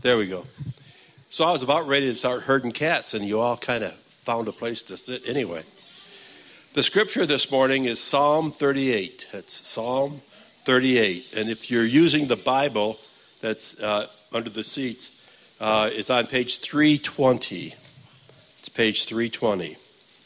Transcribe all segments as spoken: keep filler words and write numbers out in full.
There we go. So I was about ready to start herding cats, and you all kind of found a place to sit anyway. The scripture this morning is Psalm thirty-eight. It's Psalm thirty-eight. And if you're using the Bible that's uh, under the seats, uh, it's on page three twenty. It's page three twenty.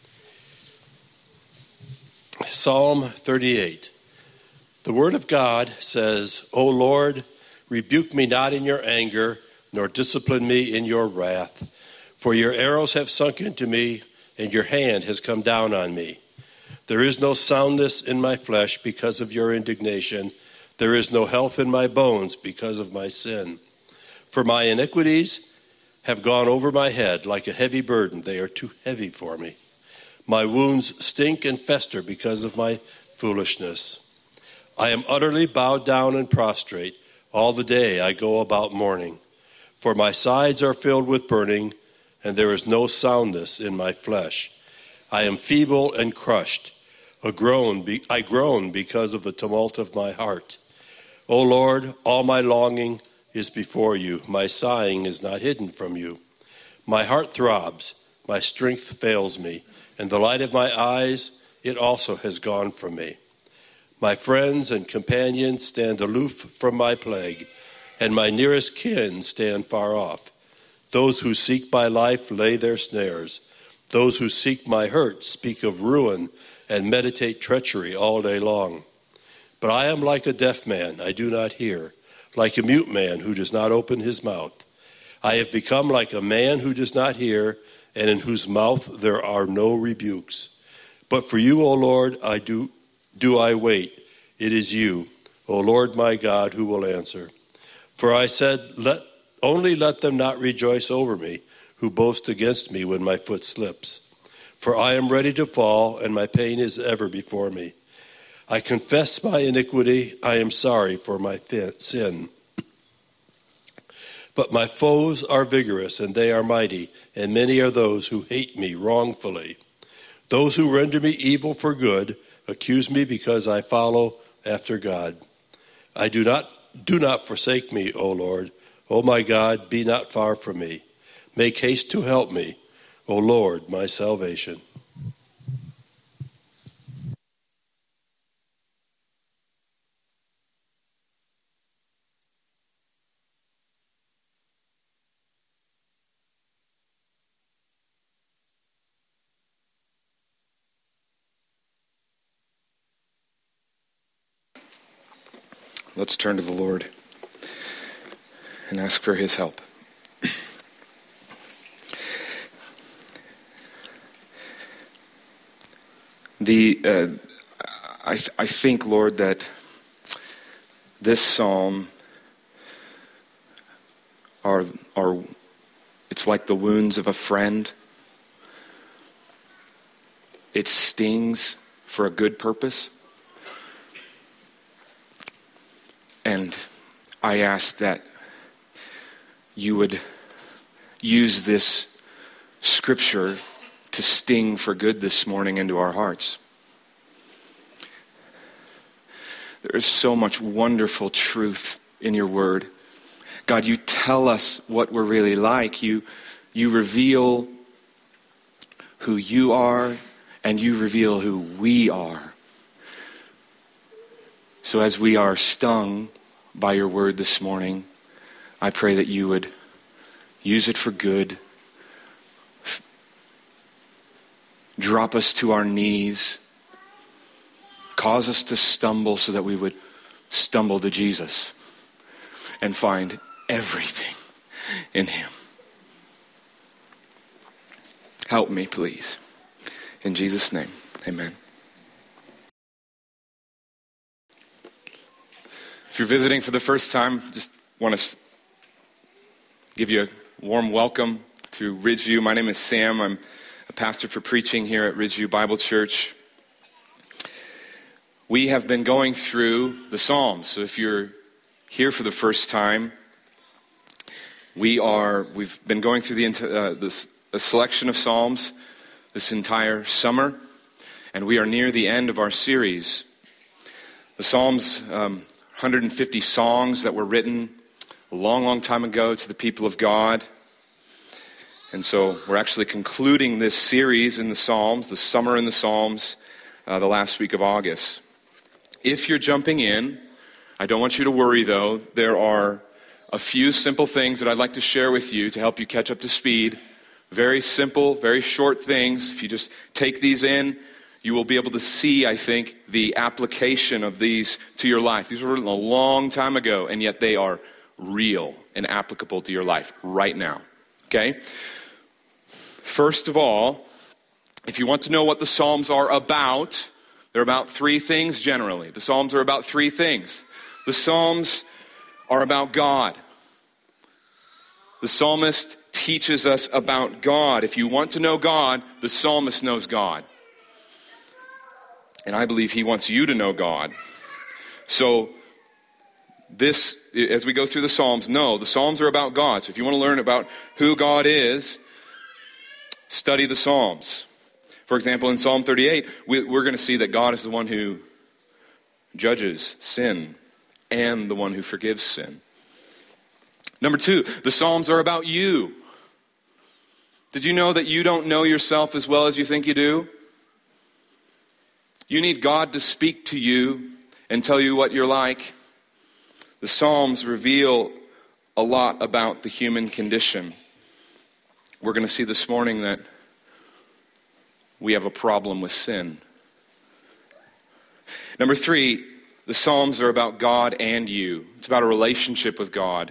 Psalm thirty-eight. The word of God says, O Lord, rebuke me not in your anger, nor discipline me in your wrath. For your arrows have sunk into me, and your hand has come down on me. There is no soundness in my flesh because of your indignation. There is no health in my bones because of my sin. For my iniquities have gone over my head like a heavy burden. They are too heavy for me. My wounds stink and fester because of my foolishness. I am utterly bowed down and prostrate. All the day I go about mourning. For my sides are filled with burning, and there is no soundness in my flesh. I am feeble and crushed. A groan be, I groan because of the tumult of my heart. O Lord, all my longing is before you. My sighing is not hidden from you. My heart throbs. My strength fails me. And the light of my eyes, it also has gone from me. My friends and companions stand aloof from my plague, and my nearest kin stand far off. Those who seek my life lay their snares. Those who seek my hurt speak of ruin and meditate treachery all day long. But I am like a deaf man, I do not hear, like a mute man who does not open his mouth. I have become like a man who does not hear, and in whose mouth there are no rebukes. But for you, O Lord, I do, do I wait. It is you, O Lord my God, who will answer. For I said, let only let them not rejoice over me, who boast against me when my foot slips. For I am ready to fall, and my pain is ever before me. I confess my iniquity. I am sorry for my sin. But my foes are vigorous, and they are mighty, and many are those who hate me wrongfully. Those who render me evil for good accuse me because I follow after God. I do not do not forsake me, O Lord. O my God, be not far from me. Make haste to help me, O Lord, my salvation. Let's turn to the Lord and ask for his help. The uh, I, th- I think, Lord, that this psalm are are it's like the wounds of a friend. It stings for a good purpose. And I ask that you would use this scripture to sting for good this morning into our hearts. There is so much wonderful truth in your word. God, you tell us what we're really like. You, you reveal who you are, and you reveal who we are. So as we are stung by your word this morning, I pray that you would use it for good. Drop us to our knees. Cause us to stumble so that we would stumble to Jesus and find everything in him. Help me, please. In Jesus' name, amen. If you're visiting for the first time, just want to give you a warm welcome to Ridgeview. My name is Sam. I'm a pastor for preaching here at Ridgeview Bible Church. We have been going through the Psalms. So if you're here for the first time, we are, we've been going through the uh, this a selection of Psalms this entire summer, and we are near the end of our series. The Psalms, um, one hundred fifty songs that were written a long, long time ago to the people of God. And so we're actually concluding this series in the Psalms, the Summer in the Psalms, uh, the last week of August. If you're jumping in, I don't want you to worry though. There are a few simple things that I'd like to share with you to help you catch up to speed. Very simple, very short things. If you just take these in, you will be able to see, I think, the application of these to your life. These were written a long time ago, and yet they are real and applicable to your life right now. Okay? First of all, if you want to know what the Psalms are about, they're about three things generally. The Psalms are about three things. The Psalms are about God. The psalmist teaches us about God. If you want to know God, the psalmist knows God. And I believe he wants you to know God. So this, as we go through the Psalms, no, the Psalms are about God. So if you want to learn about who God is, study the Psalms. For example, in Psalm thirty-eight, we, we're going to see that God is the one who judges sin and the one who forgives sin. Number two, the Psalms are about you. Did you know that you don't know yourself as well as you think you do? You need God to speak to you and tell you what you're like. The Psalms reveal a lot about the human condition. We're going to see this morning that we have a problem with sin. Number three, the Psalms are about God and you. It's about a relationship with God.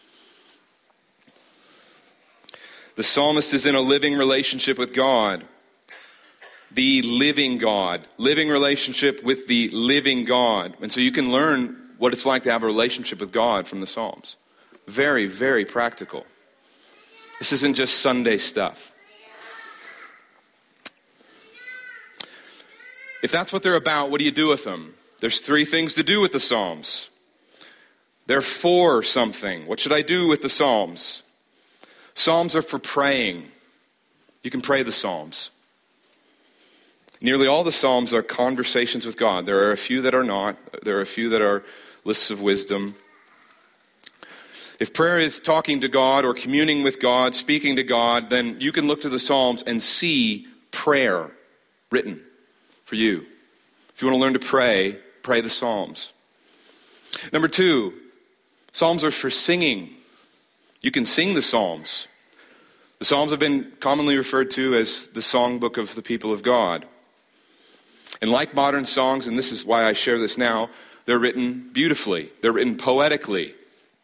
The psalmist is in a living relationship with God. The living God. Living relationship with the living God. And so you can learn what it's like to have a relationship with God from the Psalms. Very, very practical. This isn't just Sunday stuff. If that's what they're about, what do you do with them? There's three things to do with the Psalms. They're for something. What should I do with the Psalms? Psalms are for praying. You can pray the Psalms. Nearly all the Psalms are conversations with God. There are a few that are not. There are a few that are lists of wisdom. If prayer is talking to God or communing with God, speaking to God, then you can look to the Psalms and see prayer written for you. If you want to learn to pray, pray the Psalms. Number two, Psalms are for singing. You can sing the Psalms. The Psalms have been commonly referred to as the songbook of the people of God. And like modern songs, and this is why I share this now, they're written beautifully. They're written poetically.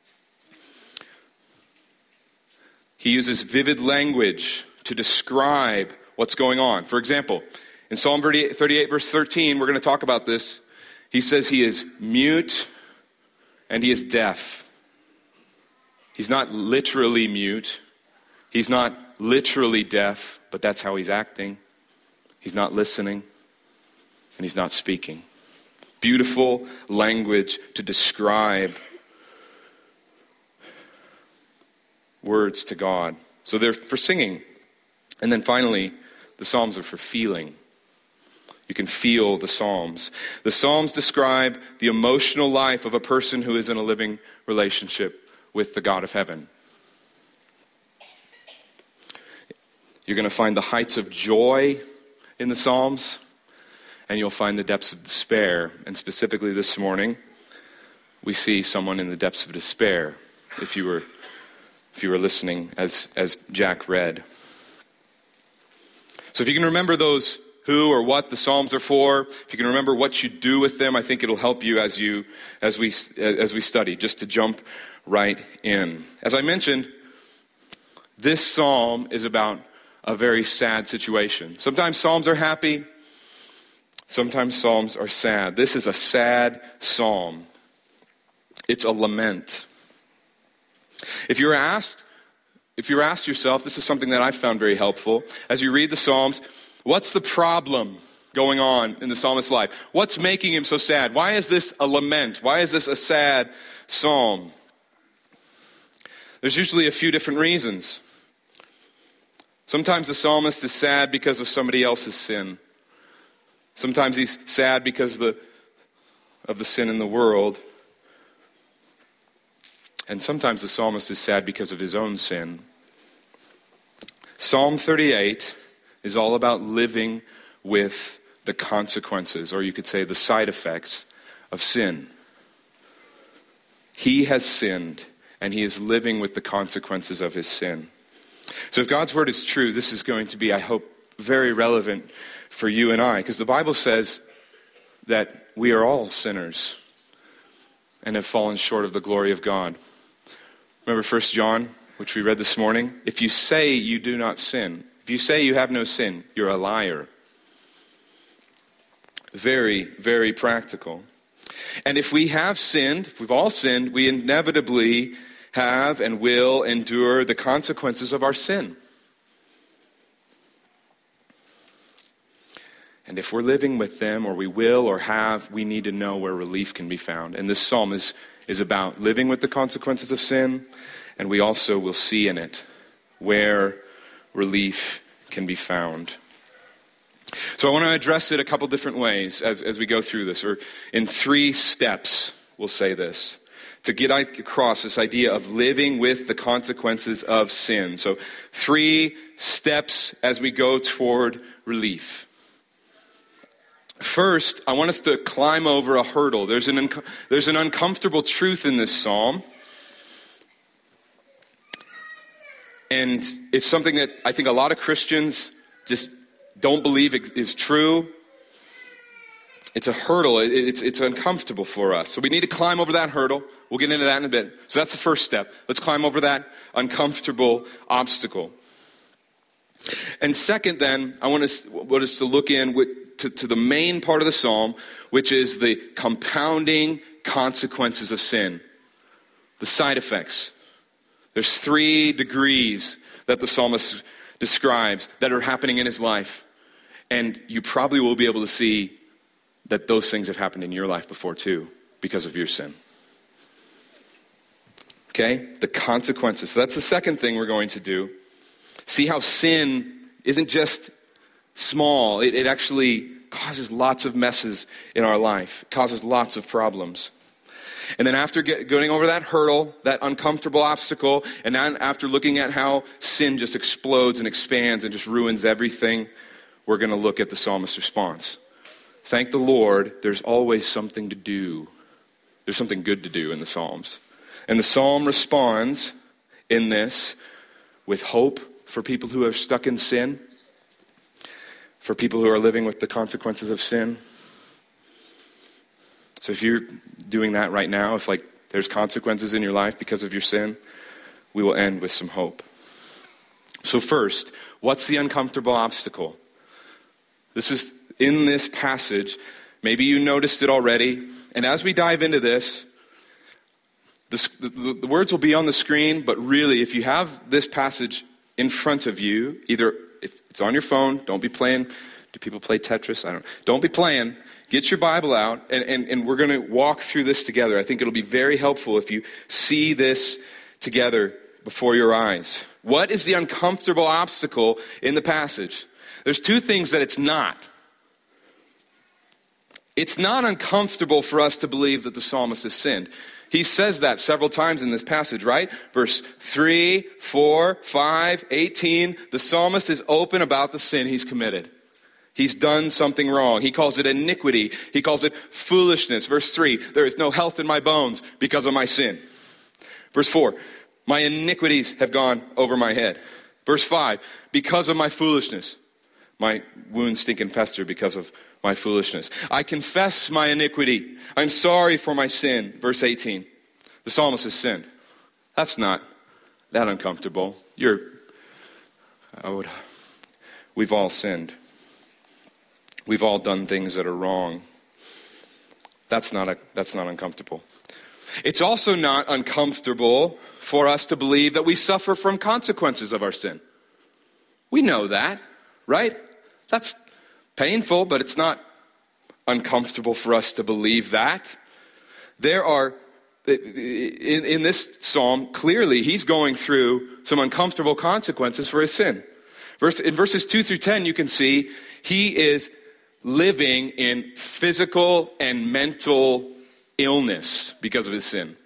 He uses vivid language to describe what's going on. For example, in Psalm thirty-eight, verse thirteen, we're going to talk about this. He says he is mute and he is deaf. He's not literally mute. He's not literally deaf, but that's how he's acting. He's not listening and he's not speaking. Beautiful language to describe words to God. So they're for singing. And then finally, the Psalms are for feeling. You can feel the Psalms. The Psalms describe the emotional life of a person who is in a living relationship with the God of heaven. You're going to find the heights of joy in the Psalms, and you'll find the depths of despair. And specifically this morning, we see someone in the depths of despair, if you were if you were listening as, as Jack read. So if you can remember those who or what the Psalms are for, if you can remember what you do with them, I think it'll help you as you as we as we study, just to jump right in. As I mentioned, this psalm is about a very sad situation. Sometimes psalms are happy, sometimes psalms are sad. This is a sad psalm. It's a lament. If you're asked, if you're asked yourself, this is something that I found very helpful, as you read the Psalms, what's the problem going on in the psalmist's life? What's making him so sad? Why is this a lament? Why is this a sad psalm? There's usually a few different reasons. Sometimes the psalmist is sad because of somebody else's sin. Sometimes he's sad because of the, of the sin in the world. And sometimes the psalmist is sad because of his own sin. Psalm thirty-eight is all about living with the consequences, or you could say the side effects of sin. He has sinned, and he is living with the consequences of his sin. So if God's word is true, this is going to be, I hope, very relevant for you and I, because the Bible says that we are all sinners and have fallen short of the glory of God. Remember First John, which we read this morning? If you say you do not sin, if you say you have no sin, you're a liar. Very, very practical. And if we have sinned, if we've all sinned, we inevitably have and will endure the consequences of our sin. And if we're living with them, or we will or have, we need to know where relief can be found. And this psalm is, is about living with the consequences of sin, and we also will see in it where relief can be found. So I want to address it a couple different ways as, as we go through this, or in three steps, we'll say this, to get across this idea of living with the consequences of sin. So three steps as we go toward relief. First, I want us to climb over a hurdle. There's an, un- there's an uncomfortable truth in this psalm. And it's something that I think a lot of Christians just don't believe is true. It's a hurdle. It's, it's uncomfortable for us. So we need to climb over that hurdle. We'll get into that in a bit. So that's the first step. Let's climb over that uncomfortable obstacle. And second, then, I want us, want us to look in with, to, to the main part of the psalm, which is the compounding consequences of sin, the side effects. There's three degrees that the psalmist describes that are happening in his life. And you probably will be able to see that those things have happened in your life before too, because of your sin. Okay? The consequences. So that's the second thing we're going to do. See how sin isn't just small. It, it actually causes lots of messes in our life. It causes lots of problems. And then after get, going over that hurdle, that uncomfortable obstacle, and then after looking at how sin just explodes and expands and just ruins everything, we're going to look at the psalmist's response. Thank the Lord, there's always something to do. There's something good to do in the Psalms. And the psalm responds in this with hope for people who are stuck in sin, for people who are living with the consequences of sin. So if you're doing that right now, if like there's consequences in your life because of your sin, we will end with some hope. So first, what's the uncomfortable obstacle? This is in this passage. Maybe you noticed it already. And as we dive into this, the, the, the words will be on the screen, but really, if you have this passage in front of you, either if it's on your phone, don't be playing. Do people play Tetris? I don't know. Don't be playing. Get your Bible out, and, and, and we're going to walk through this together. I think it'll be very helpful if you see this together before your eyes. What is the uncomfortable obstacle in the passage? There's two things that it's not. It's not uncomfortable for us to believe that the psalmist has sinned. He says that several times in this passage, right? Verse three, four, five, eighteen. The psalmist is open about the sin he's committed. He's done something wrong. He calls it iniquity. He calls it foolishness. Verse three, there is no health in my bones because of my sin. Verse four, my iniquities have gone over my head. Verse five, because of my foolishness, my wounds stink and fester because of my foolishness. I confess my iniquity. I'm sorry for my sin. Verse eighteen, the psalmist has sinned. That's not that uncomfortable. You're, I would, we've all sinned. We've all done things that are wrong. That's not a, that's not uncomfortable. It's also not uncomfortable for us to believe that we suffer from consequences of our sin. We know that, right? That's painful, but it's not uncomfortable for us to believe that. There are, in, in this psalm, clearly he's going through some uncomfortable consequences for his sin. Verse, in verses two through ten, you can see he is living in physical and mental illness because of his sin.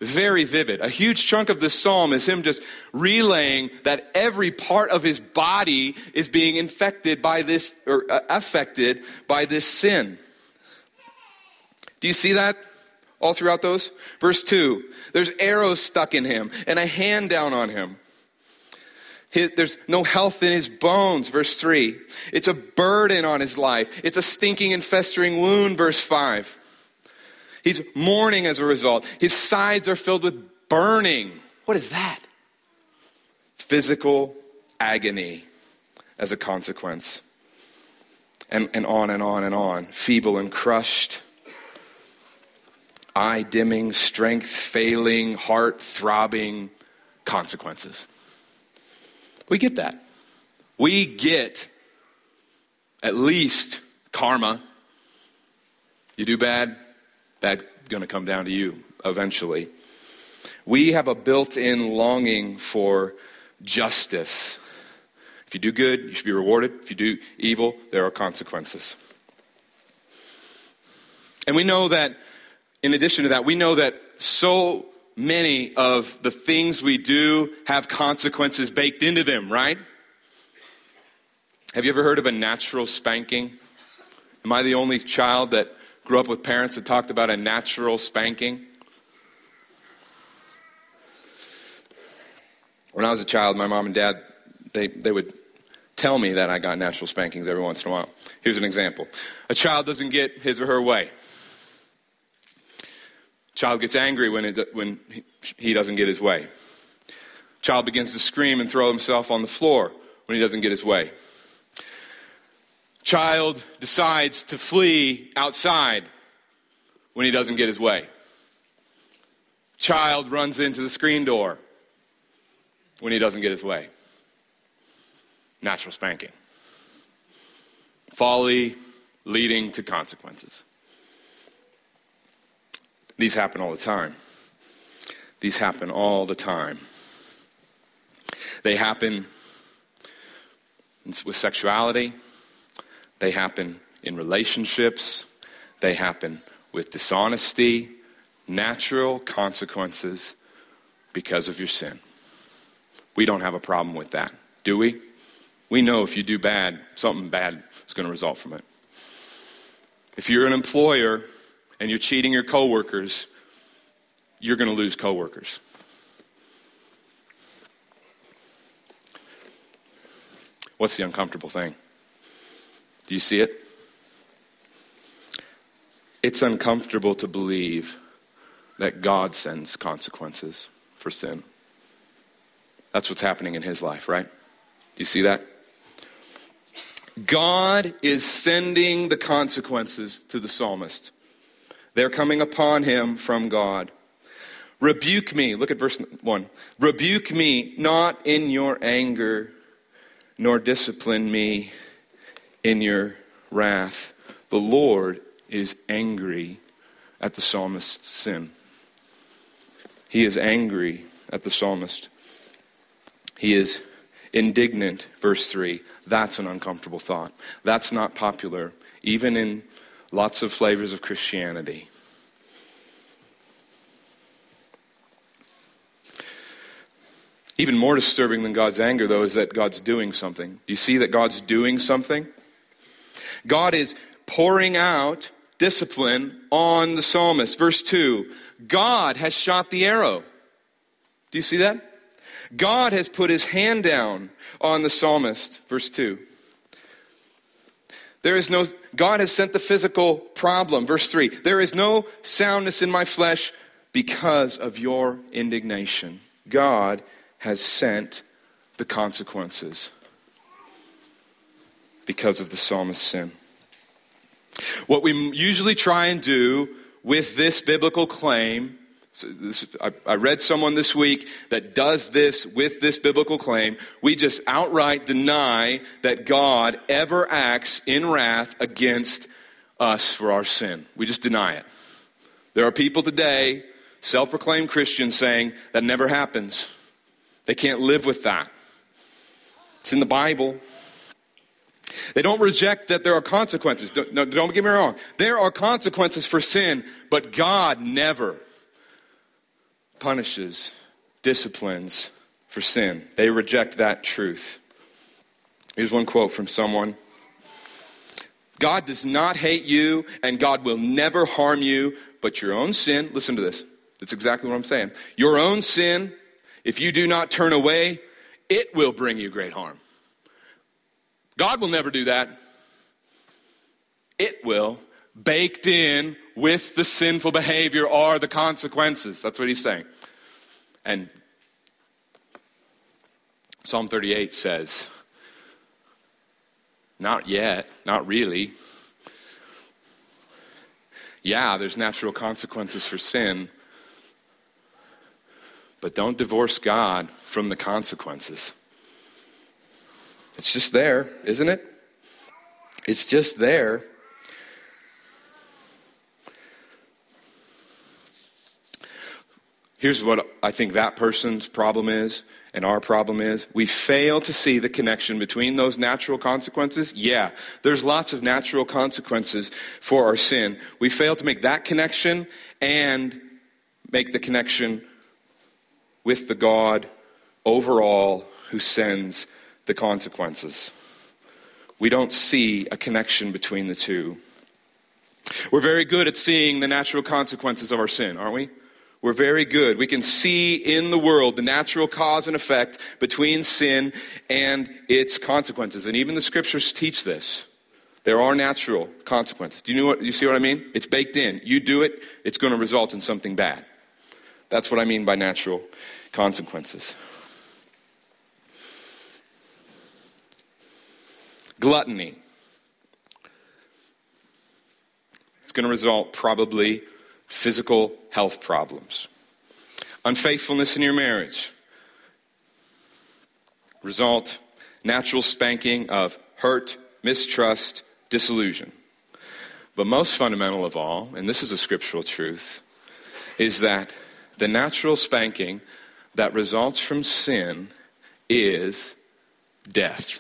very vivid. A huge chunk of this psalm is him just relaying that every part of his body is being infected by this, or uh, affected by this sin. Do you see that all throughout those? Verse two, there's arrows stuck in him and a hand down on him. His, there's no health in his bones, verse three. It's a burden on his life. It's a stinking and festering wound, verse five. He's mourning as a result. His sides are filled with burning. What is that? Physical agony as a consequence. And, and on and on and on. Feeble and crushed. Eye dimming, strength failing, heart throbbing consequences. We get that. We get at least karma. You do bad, that's going to come down to you eventually. We have a built-in longing for justice. If you do good, you should be rewarded. If you do evil, there are consequences. And we know that, in addition to that, we know that so many of the things we do have consequences baked into them, right? Have you ever heard of a natural spanking? Am I the only child that grew up with parents that talked about a natural spanking? When I was a child, my mom and dad, they, they would tell me that I got natural spankings every once in a while. Here's an example. A child doesn't get his or her way. Child gets angry when, it, when he doesn't get his way. Child begins to scream and throw himself on the floor when he doesn't get his way. Child decides to flee outside when he doesn't get his way. Child runs into the screen door when he doesn't get his way. Natural spanking. Folly leading to consequences. These happen all the time. These happen all the time. They happen with sexuality. They happen in relationships. They happen with dishonesty. Natural consequences because of your sin. We don't have a problem with that, do we? We know if you do bad, something bad is going to result from it. If you're an employer and you're cheating your coworkers, you're going to lose coworkers. What's the uncomfortable thing? Do you see it? It's uncomfortable to believe that God sends consequences for sin. That's what's happening in his life, right? Do you see that? God is sending the consequences to the psalmist. They're coming upon him from God. Rebuke me. Look at verse one. Rebuke me not in your anger, nor discipline me in your wrath. The Lord is angry at the psalmist's sin. He is angry at the psalmist. He is indignant, verse three. That's an uncomfortable thought. That's not popular, even in lots of flavors of Christianity. Even more disturbing than God's anger, though, is that God's doing something. Do you see that God's doing something? God is pouring out discipline on the psalmist. Verse two, God has shot the arrow. Do you see that? God has put his hand down on the psalmist. Verse two. There is no, God has sent the physical problem. Verse three, there is no soundness in my flesh because of your indignation. God has sent the consequences because of the psalmist's sin. What we usually try and do with this biblical claim, so this, I, I read someone this week that does this with this biblical claim. We just outright deny that God ever acts in wrath against us for our sin. We just deny it. There are people today, self-proclaimed Christians, saying that never happens. They can't live with that. It's in the Bible. They don't reject that there are consequences. Don't, no, don't get me wrong. There are consequences for sin, but God never punishes, disciplines for sin. They reject that truth. Here's one quote from someone. God does not hate you, and God will never harm you, but your own sin, listen to this, that's exactly what I'm saying. Your own sin, if you do not turn away, it will bring you great harm. God will never do that. It will. Baked in with the sinful behavior are the consequences. That's what he's saying. And Psalm thirty-eight says, not yet, not really. Yeah, there's natural consequences for sin, but don't divorce God from the consequences. It's just there, isn't it? It's just there. Here's what I think that person's problem is, and our problem is. We fail to see the connection between those natural consequences. Yeah, there's lots of natural consequences for our sin. We fail to make that connection and make the connection with the God overall who sends the consequences. We don't see a connection between the two. We're very good at seeing the natural consequences of our sin, aren't we? We're very good. We can see in the world the natural cause and effect between sin and its consequences. And even the scriptures teach this. There are natural consequences. Do you know what you see what I mean? It's baked in. You do it, it's going to result in something bad. That's what I mean by natural consequences. Gluttony. It's going to result probably physical health problems. Unfaithfulness in your marriage. Result, natural spanking of hurt, mistrust, disillusion. But most fundamental of all, and this is a scriptural truth, is that the natural spanking that results from sin is death.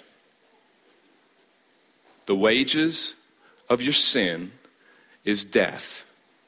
The wages of your sin is death.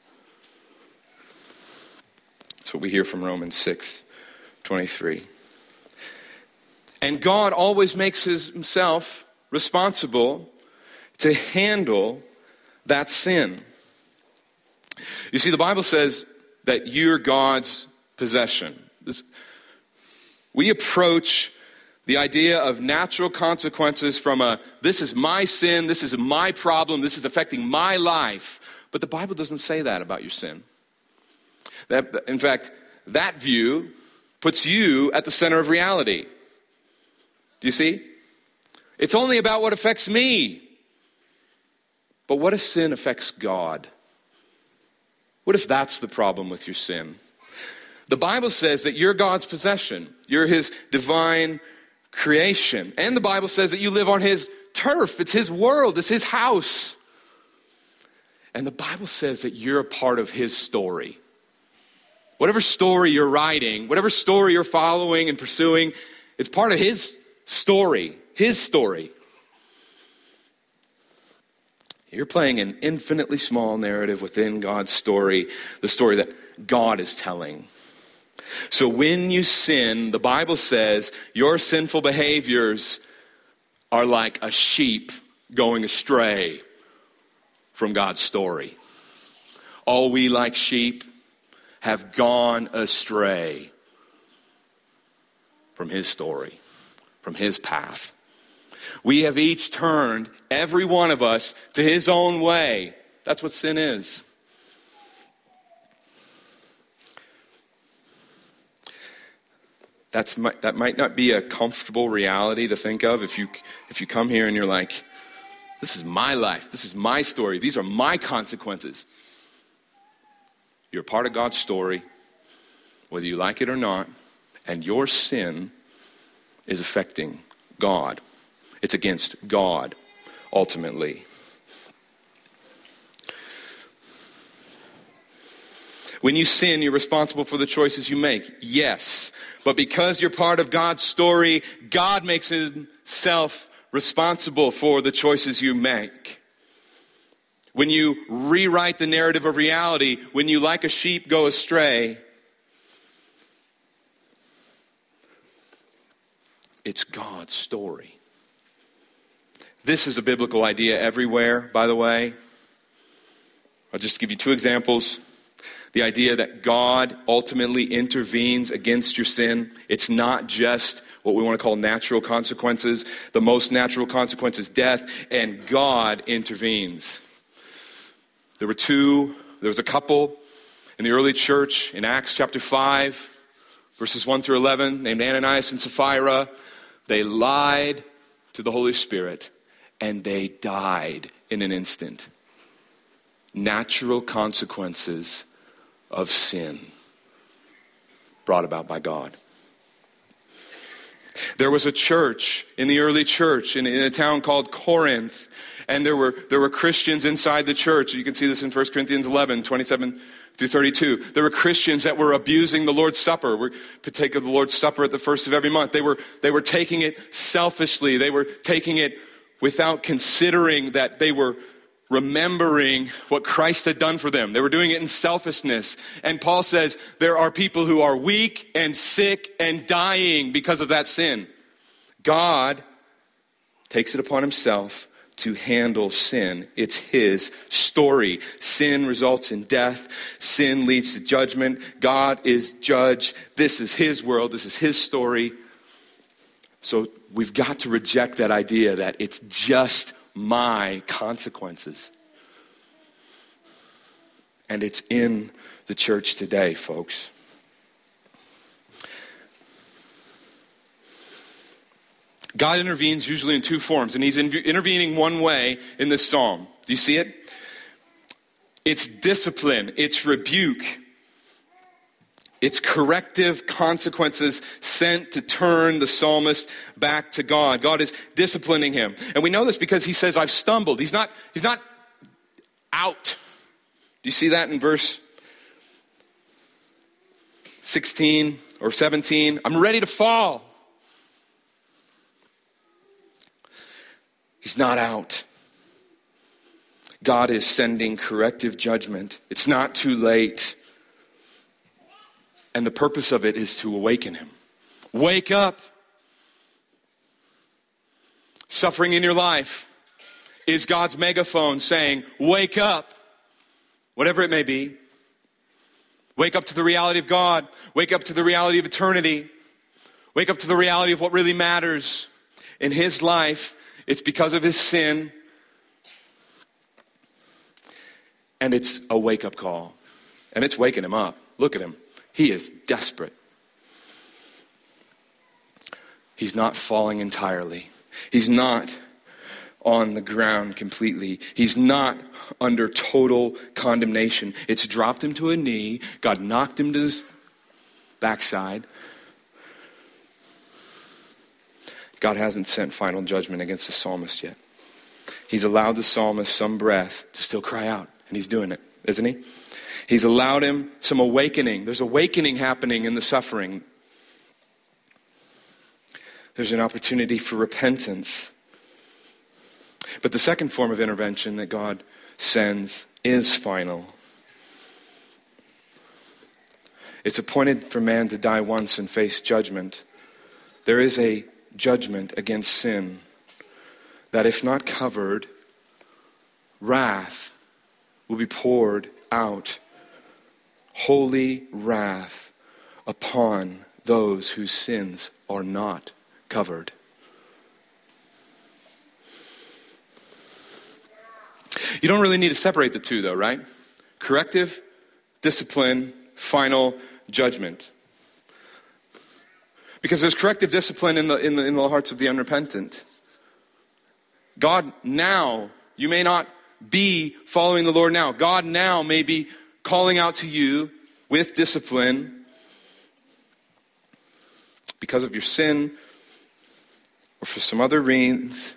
That's what we hear from Romans six twenty-three. And God always makes himself responsible to handle that sin. You see, the Bible says that you're God's possession. This, we approach the idea of natural consequences from a, this is my sin, this is my problem, this is affecting my life. But the Bible doesn't say that about your sin. That, in fact, that view puts you at the center of reality. Do you see? It's only about what affects me. But what if sin affects God? What if that's the problem with your sin? The Bible says that you're God's possession. You're his divine creation. And the Bible says that you live on his turf. It's his world. It's his house. And the Bible says that you're a part of his story. Whatever story you're writing, whatever story you're following and pursuing, it's part of his story, his story. You're playing an infinitely small narrative within God's story, the story that God is telling. So when you sin, the Bible says your sinful behaviors are like a sheep going astray from God's story. All we like sheep have gone astray from his story, from his path. We have each turned, every one of us, to his own way. That's what sin is. That's that might not be a comfortable reality to think of if you if you come here and you're like, this is my life, this is my story, these are my consequences. You're part of God's story, whether you like it or not, and your sin is affecting God. It's against God, ultimately. When you sin, you're responsible for the choices you make. Yes. But because you're part of God's story, God makes himself responsible for the choices you make. When you rewrite the narrative of reality, when you like a sheep go astray, It's God's story. This is a biblical idea everywhere, by the way. I'll just give you two examples. The idea that God ultimately intervenes against your sin. It's not just what we want to call natural consequences. The most natural consequence is death, and God intervenes. There were two, there was a couple in the early church in Acts chapter five, verses one through eleven, named Ananias and Sapphira. They lied to the Holy Spirit, and they died in an instant. Natural consequences of sin brought about by God. There was a church in the early church in, in a town called Corinth, and there were there were Christians inside the church. You can see this in First Corinthians eleven, twenty-seven through thirty-two. There were Christians that were abusing the Lord's Supper. We partake of the Lord's Supper at the first of every month. They were they were taking it selfishly. They were taking it without considering that they were remembering what Christ had done for them. They were doing it in selfishness. And Paul says there are people who are weak and sick and dying because of that sin. God takes it upon himself to handle sin. It's his story. Sin results in death. Sin leads to judgment. God is judge. This is his world. This is his story. So we've got to reject that idea that it's just my consequences. And it's in the church today, folks. God intervenes usually in two forms, and he's intervening one way in this psalm. Do you see it? It's discipline, it's rebuke, it's corrective consequences sent to turn the psalmist back to God. God is disciplining him. And we know this because he says, I've stumbled. He's not, he's not out. Do you see that in verse sixteen or seventeen? I'm ready to fall. He's not out. God is sending corrective judgment. It's not too late. And the purpose of it is to awaken him. Wake up. Suffering in your life is God's megaphone saying, wake up. Whatever it may be. Wake up to the reality of God. Wake up to the reality of eternity. Wake up to the reality of what really matters in his life. It's because of his sin. And it's a wake-up call. And it's waking him up. Look at him. He is desperate. He's not falling entirely. He's not on the ground completely. He's not under total condemnation. It's dropped him to a knee. God knocked him to his backside. God hasn't sent final judgment against the psalmist yet. He's allowed the psalmist some breath to still cry out. And he's doing it, isn't he? He's allowed him some awakening. There's awakening happening in the suffering. There's an opportunity for repentance. But the second form of intervention that God sends is final. It's appointed for man to die once and face judgment. There is a judgment against sin that, if not covered, wrath will be poured out. Holy wrath upon those whose sins are not covered. You don't really need to separate the two, though, right? Corrective, discipline, final judgment. Because there's corrective discipline in the, in the in the hearts of the unrepentant. God now, you may not be following the Lord now. God now may be calling out to you with discipline because of your sin or for some other reasons.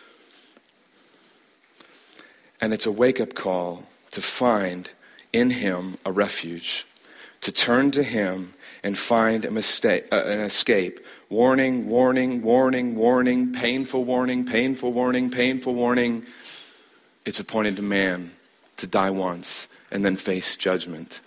And it's a wake-up call to find in him a refuge, to turn to him and find a mistake, uh, an escape. Warning, warning, warning, warning, painful warning, painful warning, painful warning. It's appointed to man to die once and then face judgment.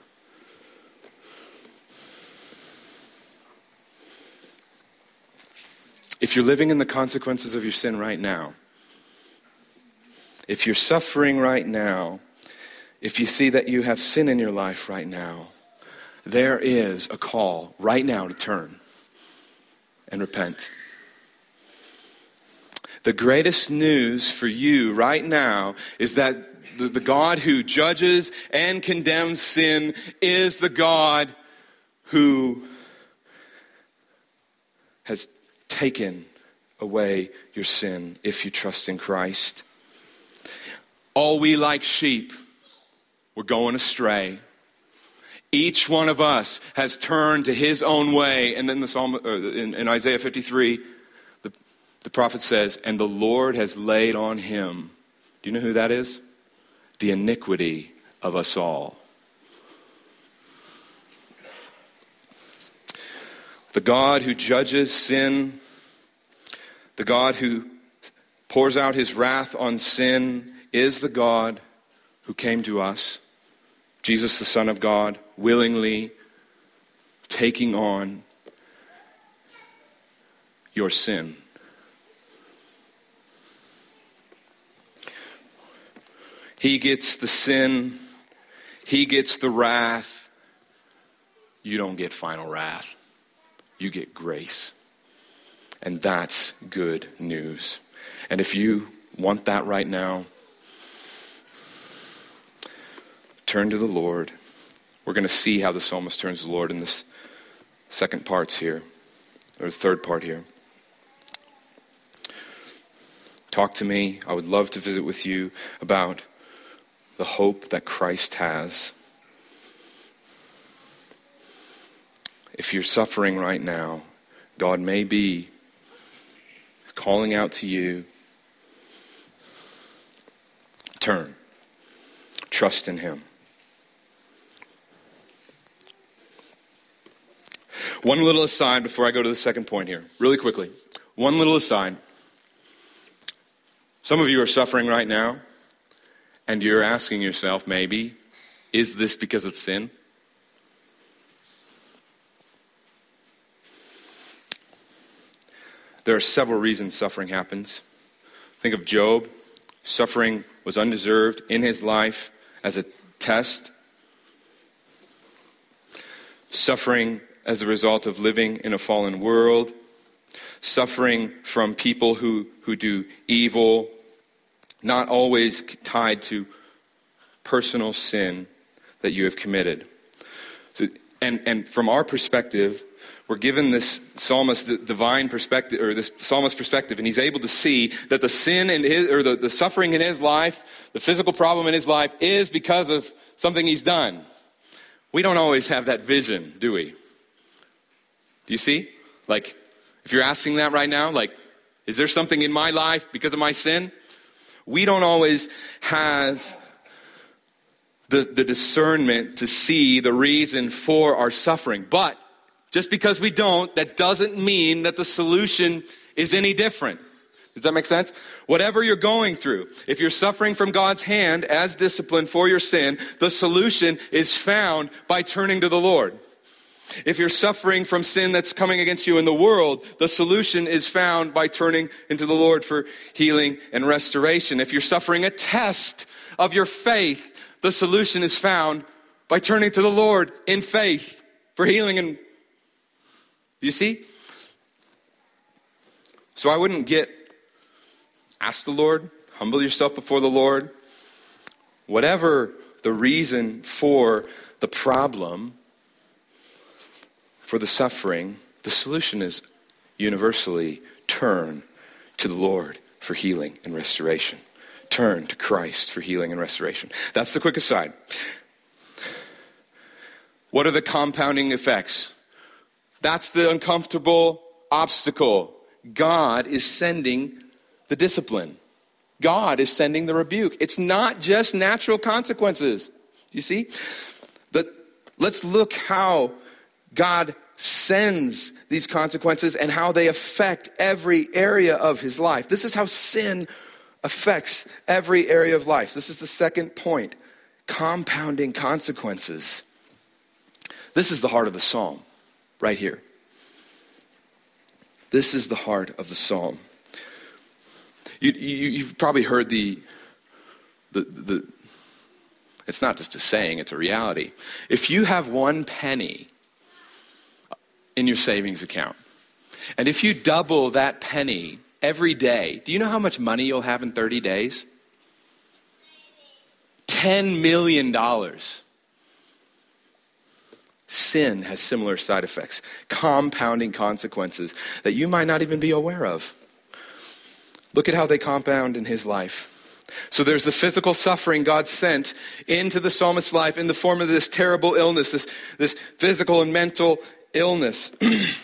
If you're living in the consequences of your sin right now, if you're suffering right now, if you see that you have sin in your life right now, there is a call right now to turn and repent. The greatest news for you right now is that the, the God who judges and condemns sin is the God who has taken away your sin if you trust in Christ. All we like sheep, we're going astray. Each one of us has turned to his own way. And then the Psalm, uh, in, in Isaiah fifty-three, the, the prophet says, and the Lord has laid on him. Do you know who that is? The iniquity of us all. The God who judges sin, the God who pours out his wrath on sin, is the God who came to us. Jesus, the Son of God, willingly taking on your sin. He gets the sin. He gets the wrath. You don't get final wrath. You get grace. And that's good news. And if you want that right now, turn to the Lord. We're going to see how the psalmist turns to the Lord in this second parts here, or the third part here. Talk to me. I would love to visit with you about the hope that Christ has. If you're suffering right now, God may be calling out to you. Turn. Trust in him. One little aside before I go to the second point here, really quickly. One little aside. Some of you are suffering right now, and you're asking yourself, maybe, is this because of sin? There are several reasons suffering happens. Think of Job. Suffering was undeserved in his life as a test. Suffering as a result of living in a fallen world. Suffering from people who, who do evil. Not always tied to personal sin that you have committed. So, and, and from our perspective, we're given this psalmist divine perspective, or this psalmist perspective, and he's able to see that the sin in his, or the, the suffering in his life, the physical problem in his life, is because of something he's done. We don't always have that vision, do we? Do you see? Like, if you're asking that right now, like, is there something in my life because of my sin? We don't always have the, the discernment to see the reason for our suffering. But just because we don't, that doesn't mean that the solution is any different. Does that make sense? Whatever you're going through, if you're suffering from God's hand as discipline for your sin, the solution is found by turning to the Lord. If you're suffering from sin that's coming against you in the world, the solution is found by turning into the Lord for healing and restoration. If you're suffering a test of your faith, the solution is found by turning to the Lord in faith for healing and you see? So I wouldn't get, ask the Lord, humble yourself before the Lord. Whatever the reason for the problem, for the suffering, the solution is universally turn to the Lord for healing and restoration. Turn to Christ for healing and restoration. That's the quick aside. What are the compounding effects? That's the uncomfortable obstacle. God is sending the discipline. God is sending the rebuke. It's not just natural consequences. You see? The, let's look how God sends these consequences and how they affect every area of his life. This is how sin affects every area of life. This is the second point. Compounding consequences. This is the heart of the psalm. Right here. This is the heart of the psalm. You, you, you've probably heard the, the, the, it's not just a saying, it's a reality. If you have one penny in your savings account, and if you double that penny every day, do you know how much money you'll have in thirty days? ten million dollars. Sin has similar side effects, compounding consequences that you might not even be aware of. Look at how they compound in his life. So there's the physical suffering God sent into the psalmist's life in the form of this terrible illness, this, this physical and mental illness.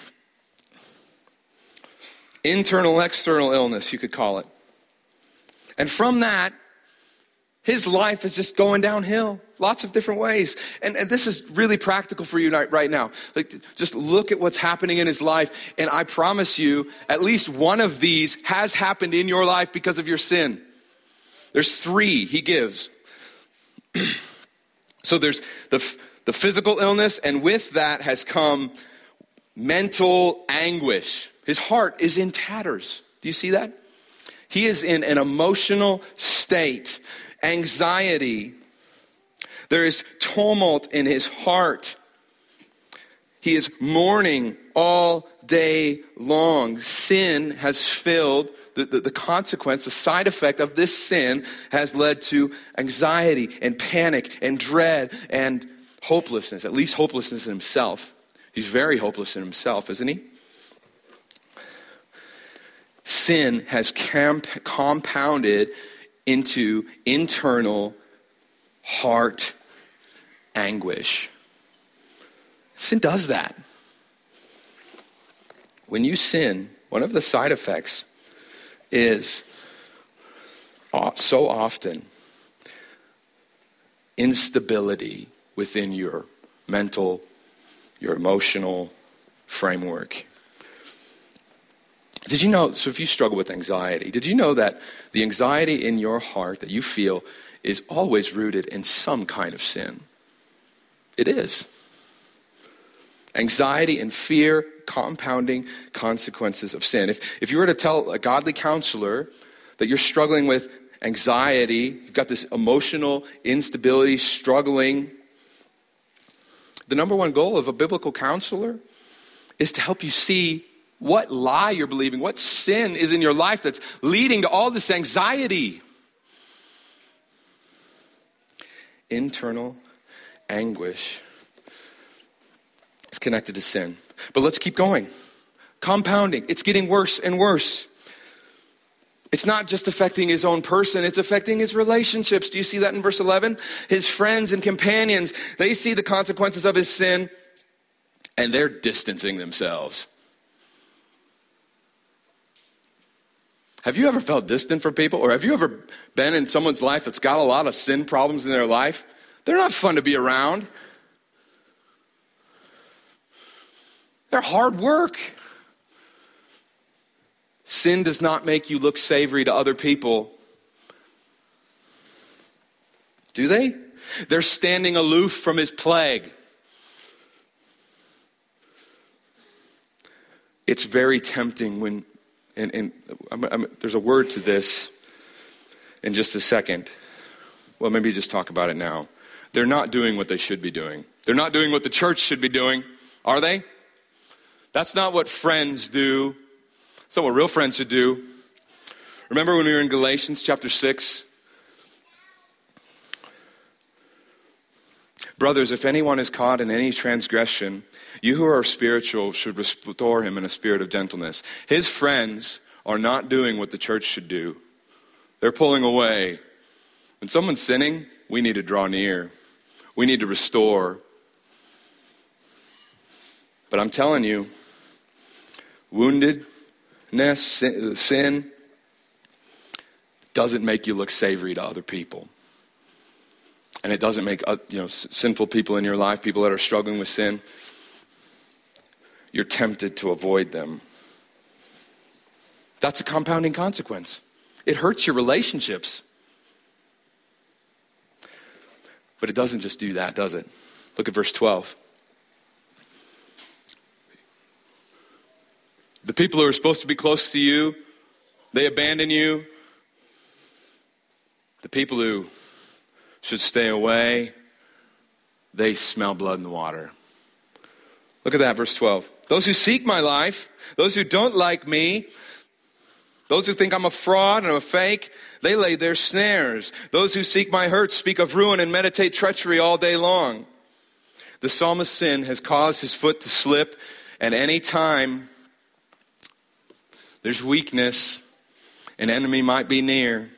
Internal, external illness, you could call it. And from that, his life is just going downhill, lots of different ways. And, and this is really practical for you right now. Like, just look at what's happening in his life. And I promise you, at least one of these has happened in your life because of your sin. There's three he gives. So there's the, the physical illness, and with that has come mental anguish. His heart is in tatters. Do you see that? He is in an emotional state. Anxiety. There is tumult in his heart. He is mourning all day long. Sin has filled, the, the, the consequence, the side effect of this sin has led to anxiety and panic and dread and hopelessness, at least hopelessness in himself. He's very hopeless in himself, isn't he? Sin has camp- compounded into internal heart anguish. Sin does that. When you sin, one of the side effects is so often instability within your mental, your emotional framework. Did you know, so if you struggle with anxiety, did you know that the anxiety in your heart that you feel is always rooted in some kind of sin? It is. Anxiety and fear, compounding consequences of sin. If, if you were to tell a godly counselor that you're struggling with anxiety, you've got this emotional instability, struggling, the number one goal of a biblical counselor is to help you see what lie you're believing, what sin is in your life that's leading to all this anxiety. Internal anguish is connected to sin. But let's keep going. Compounding. It's getting worse and worse. It's not just affecting his own person, it's affecting his relationships. Do you see that in verse eleven? His friends and companions, they see the consequences of his sin and they're distancing themselves. Have you ever felt distant from people? Or have you ever been in someone's life that's got a lot of sin problems in their life? They're not fun to be around. They're hard work. Sin does not make you look savory to other people. Do they? They're standing aloof from his plague. It's very tempting when, and, and I'm, I'm, there's a word to this in just a second. Well, maybe just talk about it now. They're not doing what they should be doing. They're not doing what the church should be doing, are they? That's not what friends do. That's not what real friends should do. Remember when we were in Galatians chapter six? Brothers, if anyone is caught in any transgression, you who are spiritual should restore him in a spirit of gentleness. His friends are not doing what the church should do. They're pulling away. When someone's sinning, we need to draw near. We need to restore. But I'm telling you, woundedness, sin, sin doesn't make you look savory to other people. And it doesn't make you know sinful people in your life, people that are struggling with sin, you're tempted to avoid them. That's a compounding consequence. It hurts your relationships. But it doesn't just do that, does it? Look at verse twelve. The, people who are supposed to be close to you, they abandon you. The people who should stay away, they smell blood in the water. Look at that, verse twelve. Those who seek my life, those who don't like me, those who think I'm a fraud and I'm a fake, they lay their snares. Those who seek my hurt speak of ruin and meditate treachery all day long. The psalmist's sin has caused his foot to slip, and any time there's weakness, an enemy might be near.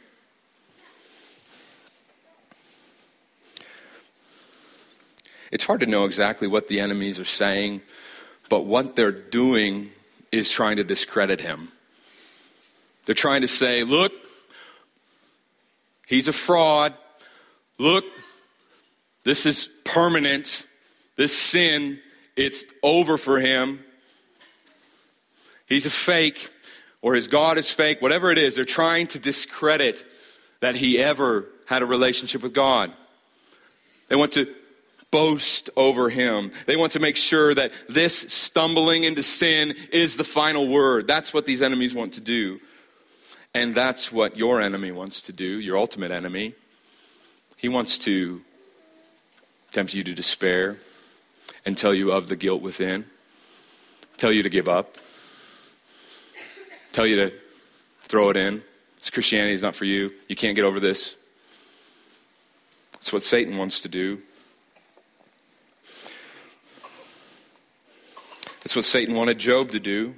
It's hard to know exactly what the enemies are saying, but what they're doing is trying to discredit him. They're trying to say, look, he's a fraud. Look, this is permanent. This sin, it's over for him. He's a fake, or his God is fake, whatever it is. They're trying to discredit that he ever had a relationship with God. They want to boast over him. They want to make sure that this stumbling into sin is the final word. That's what these enemies want to do. And that's what your enemy wants to do, your ultimate enemy. He wants to tempt you to despair and tell you of the guilt within, tell you to give up, tell you to throw it in. This Christianity is not for you. You can't get over this. It's what Satan wants to do. It's what Satan wanted Job to do.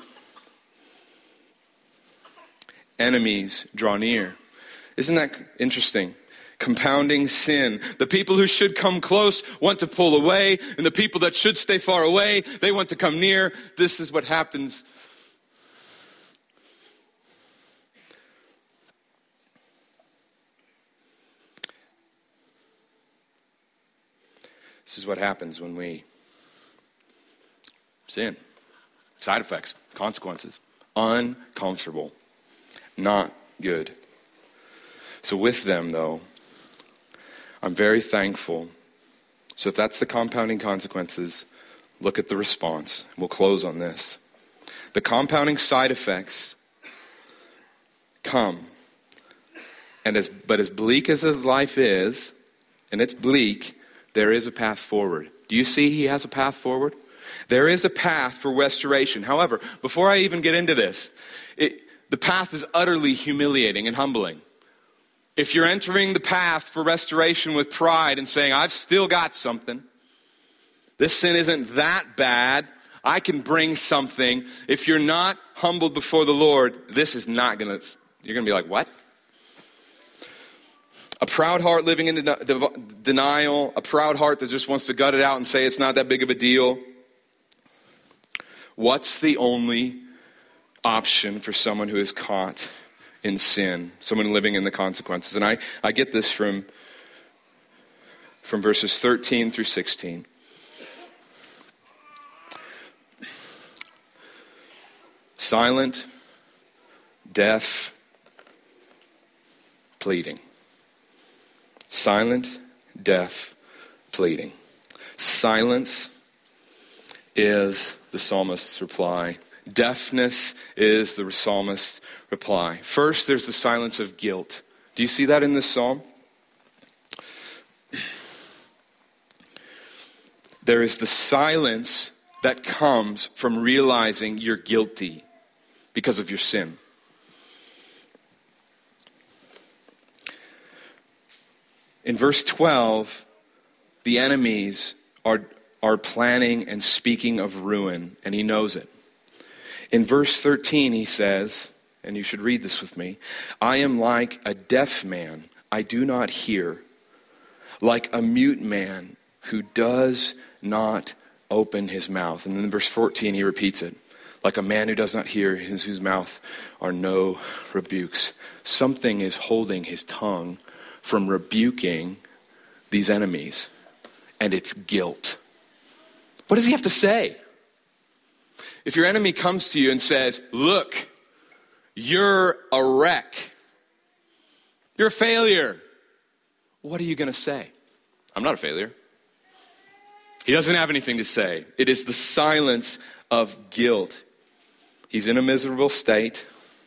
Enemies draw near. Isn't that interesting? Compounding sin. The people who should come close want to pull away, and the people that should stay far away, they want to come near. This is what happens. This is what happens when we sin. Side effects, consequences. Uncomfortable. Not good. So with them, though, I'm very thankful. So if that's the compounding consequences, look at the response. We'll close on this. The compounding side effects come. And as but as bleak as his life is, and it's bleak, there is a path forward. Do you see he has a path forward? There is a path for restoration. However, before I even get into this, it, the path is utterly humiliating and humbling. If you're entering the path for restoration with pride and saying, I've still got something, this sin isn't that bad, I can bring something. If you're not humbled before the Lord, this is not going to, you're going to be like, what? A proud heart living in de- de- denial, a proud heart that just wants to gut it out and say it's not that big of a deal. What's the only option for someone who is caught in sin, someone living in the consequences? And I, I get this from, from verses thirteen through sixteen. Silent, deaf, pleading. Silent, deaf, pleading. Silence is the psalmist's reply. Deafness is the psalmist's reply. First, there's the silence of guilt. Do you see that in this psalm? There is the silence that comes from realizing you're guilty because of your sin. In verse twelve, the enemies are, are planning and speaking of ruin, and he knows it. In verse thirteen, he says, and you should read this with me, I am like a deaf man, I do not hear, like a mute man who does not open his mouth. And then in verse fourteen, he repeats it, like a man who does not hear, in whose mouth are no rebukes. Something is holding his tongue from rebuking these enemies, and it's guilt. What does he have to say? If your enemy comes to you and says, look, you're a wreck, you're a failure, what are you going to say? I'm not a failure. He doesn't have anything to say. It is the silence of guilt. He's in a miserable state.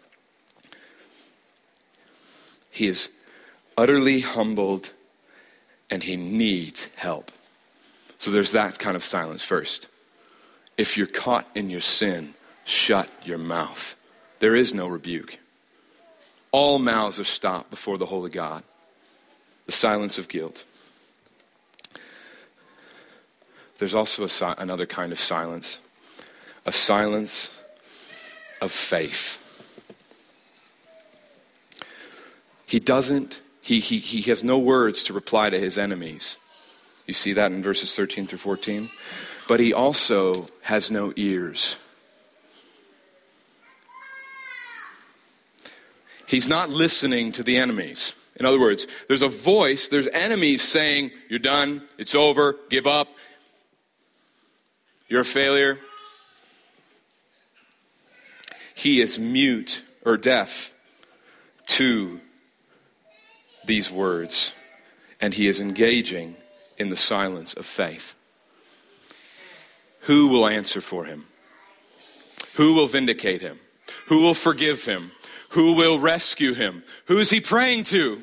He is utterly humbled, and he needs help. So there's that kind of silence first. If you're caught in your sin, shut your mouth. There is no rebuke. All mouths are stopped before the holy God. The silence of guilt. There's also a si- another kind of silence. A silence of faith. He doesn't, he, he, he has no words to reply to his enemies. You see that in verses thirteen through fourteen. But he also has no ears. He's not listening to the enemies. In other words, there's a voice, there's enemies saying, you're done, it's over, give up, you're a failure. He is mute or deaf to these words, and he is engaging in the silence of faith. Who will answer for him? Who will vindicate him? Who will forgive him? Who will rescue him? Who is he praying to?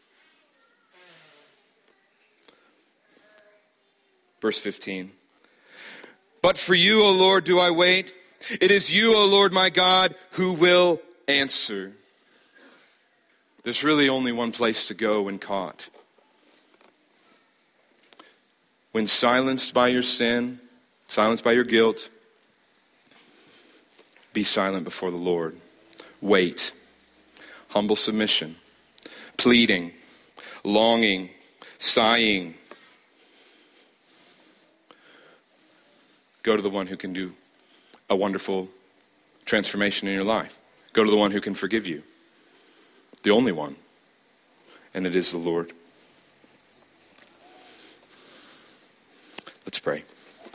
Verse fifteen. But for you, O Lord, do I wait. It is you, O Lord my God, who will answer. There's really only one place to go when caught. When silenced by your sin, silenced by your guilt, be silent before the Lord. Wait. Humble submission. Pleading. Longing. Sighing. Go to the one who can do a wonderful transformation in your life. Go to the one who can forgive you. The only one. And it is the Lord. Let's pray.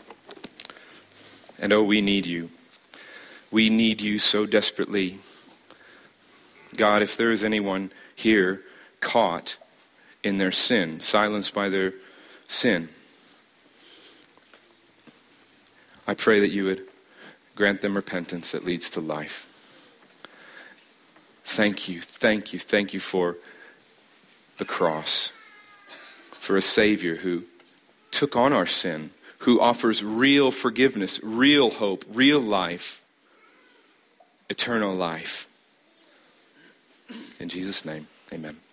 And oh, we need you. We need you so desperately. God, if there is anyone here caught in their sin, silenced by their sin, I pray that you would grant them repentance that leads to life. Thank you, thank you, thank you for the cross, for a Savior who took on our sin, who offers real forgiveness, real hope, real life, eternal life. In Jesus' name, amen.